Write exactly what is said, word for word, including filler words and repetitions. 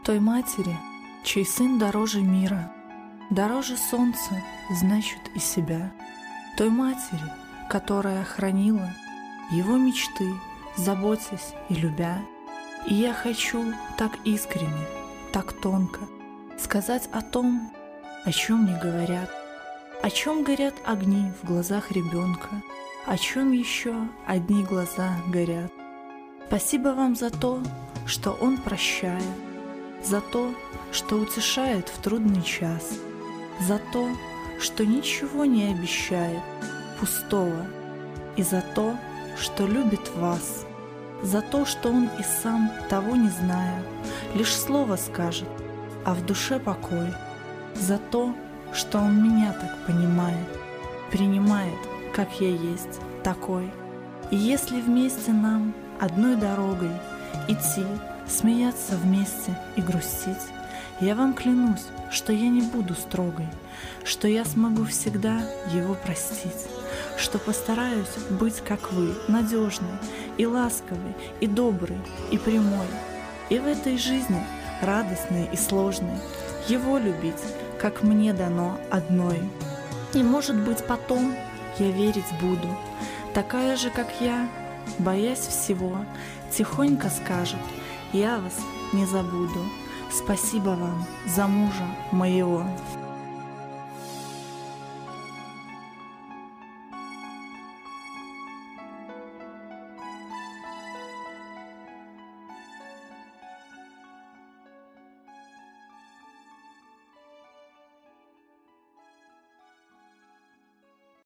Той матери, чей сын дороже мира, дороже солнца, значит, и себя. Той матери, которая хранила его мечты, заботясь и любя. И я хочу так искренне, так тонко сказать о том, о чем не говорят, о чем горят огни в глазах ребенка, о чем еще одни глаза горят. Спасибо вам за то, что он прощает, за то, что утешает в трудный час, за то, что ничего не обещает пустого, и за то, что любит вас, за то, что он и сам, того не зная, лишь слово скажет, а в душе покой, за то, что он меня так понимает, принимает, как я есть, такой. И если вместе нам одной дорогой идти, смеяться вместе и грустить, я вам клянусь, что я не буду строгой, что я смогу всегда его простить, что постараюсь быть, как вы, надежной и ласковой, и доброй, и прямой, и в этой жизни, радостной и сложной, его любить, как мне дано одной. И, может быть, потом я верить буду, такая же, как я, боясь всего, тихонько скажет: я вас не забуду. Спасибо вам за мужа моего.